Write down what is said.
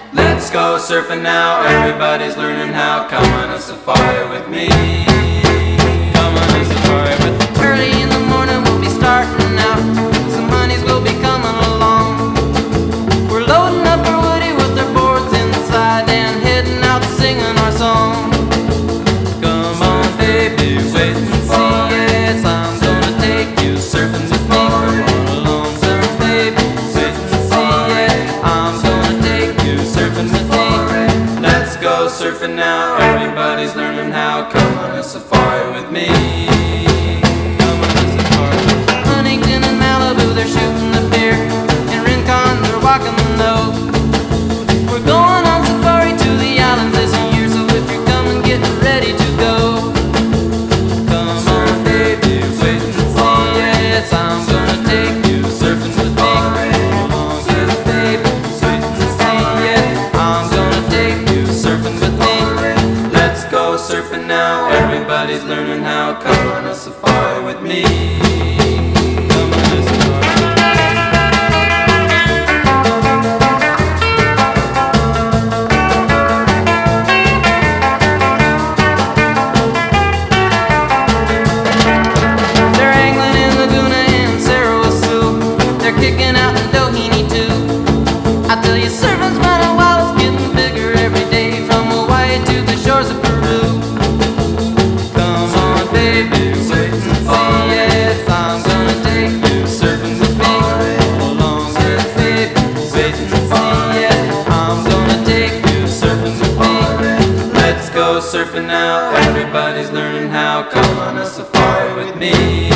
Let's go surfing now, everybody's learning how. Come on a safari with me. Come on a safari with me. Early in the morning we'll be starting out. Some honeys will be coming along. We're loading up our woody with our boards inside and heading out singing our song. Come on baby, wait and see. Yes, I'm gonna take you surfing with me. Come on along, surf baby, wait and see. Yeah, I'm gonna take you surfing with me. Let's go surfing now, everybody's learning how. Come on a safari with me. Come on a safari with me. Huntington and Malibu, they're shooting the pier. In Rincon, they're walking the nose. We're going on safari to the islands this year, so if you're coming, get ready to go. Come on, baby, wait and see. Yes, I'm gonna take you surfing with me. Come on, little baby, wait and see. Yeah, I'm gonna take you surfing with me. Let's go surfing now, everybody's learning how. Come on a safari with me. Come on a safari. They're angling in Laguna and Sarasoo. They're kicking out in Doheny too. I tell you, surfing's running wild, it's getting bigger every day, from Hawaii to the shores of Peru. Come on, baby, wait and see. Yes, I'm gonna take you surfing with me. Hold on, good baby, wait and see. Yes, I'm gonna take you surfing with me. Let's go surfing now, everybody's learning how. Come on a safari with me.